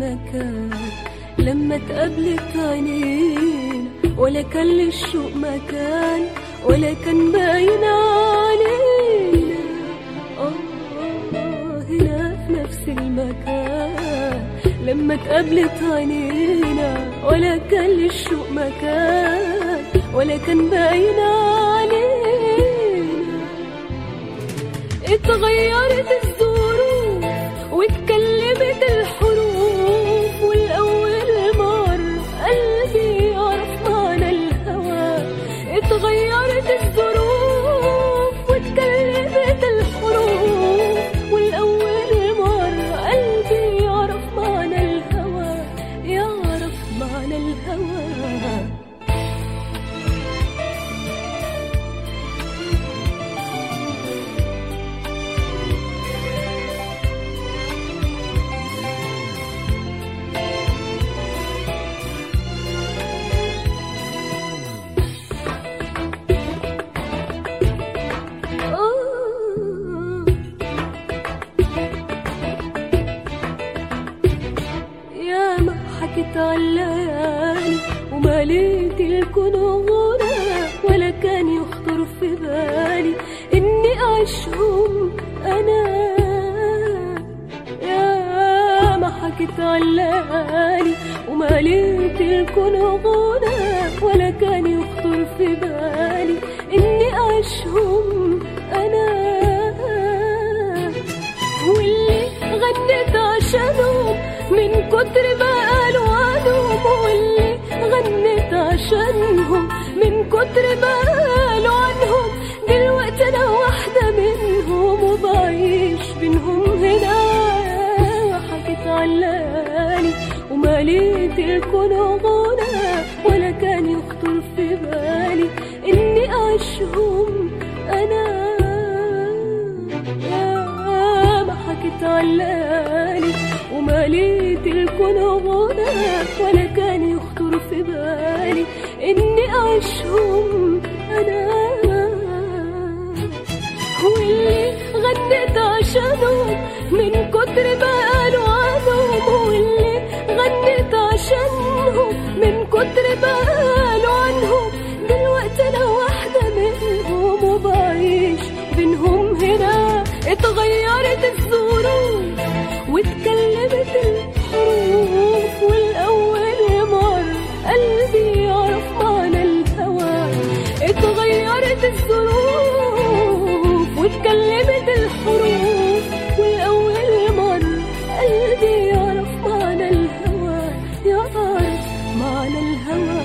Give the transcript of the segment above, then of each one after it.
مكان لما اتقابلت عينينا، ولا كان للشوق مكان ولا كان باين علينا. هنا في نفس المكان لما اتقابلت عينينا، ولا كان للشوق مكان ولا كان باين علينا. اتغيرت الظروف واتكلمت الحروف، والأول مرة قلبي يعرف معنى الهوى. اتغيرت الظروف واتكلمت الحروف، والأول مرة قلبي يعرف معنى الهوى، يعرف معنى الهوى. حكيت عالليالي ومليت الكون غنى، ولا كان يخطر في بالي إني أعيشهم أنا. يا ما حكيت عالليالي ومليت الكون غنى، ولا كان يخطر في بالي إني أعيشهم أنا. واللي غنيت عشانهم من كتر ما قالوا عنهم، واللي غنيت عشانهم من كتر ما قالوا عنهم، دلوقتي أنا واحدة منهم وبعيش بينهم هنا. حكيت عالليالي ومليت الكون غنى، ولا كان يخطر في بالي إني أعيشهم أنا. حكيت عالليالي ومليت الكون غنى، ولا كان يخطر في بالي إني أعيشهم أنا. واللي غنيت عشانهم من كتر ما قالوا عنهم، واللي غنيت عشانهم من كتر ما قالوا عنهم، دلوقتي أنا واحدة منهم وبعيش بينهم هنا. اتغيرت الظروف واتكلمت الحروف، والأول مرة قلبي يعرف معنى الهوى. اتغيرت الظروف واتكلمت الحروف، والأول مرة قلبي يعرف معنى الهوى، يعرف معنى الهوى.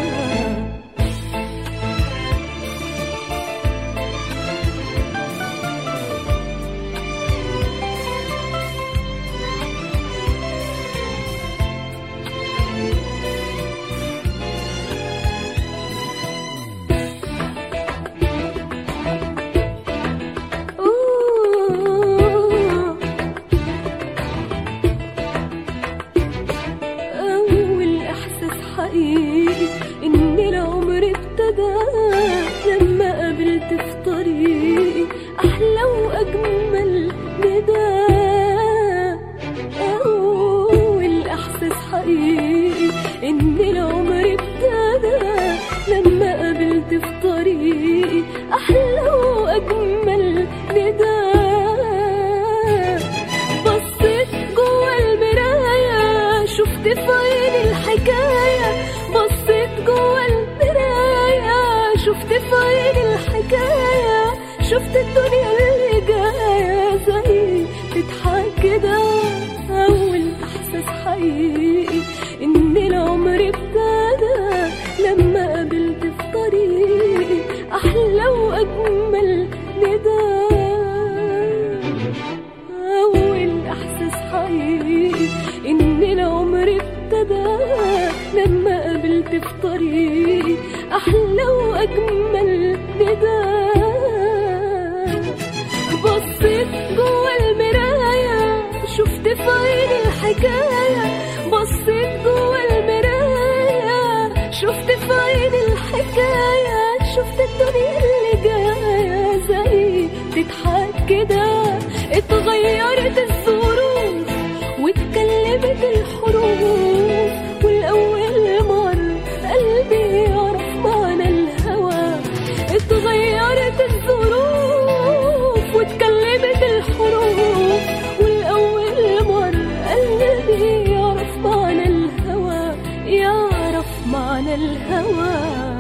إن العمر ابتدى لما قابلت في طريقي أحلى وأجمل نداء. والإحساس حقيقي إن العمر ابتدى لما قابلت في طريقي أحلى وأجمل نداء. بصيت جوا المراية شفت في عيني الحكاية، بصيت جوا المراية شفت في عيني الحكاية، شفت الدنيا اللي جاية زي تضحك كده. أول إحساس حقيقي إن العمر ابتدى لما قابلت في طريقي أحلى وأجمل نداء. أول إحساس حقيقي إن العمر ابتدى لما قابلت في طريقي أحلى وأجمل نداء. بصيت جوا المراية شفت في عيني الحكاية، بصيت جوا المراية شفت في عيني الحكاية، شفت الدنيا اللي جاية زي تضحك كده. اتغيرت الظروف واتكلمت الحروف، الهوى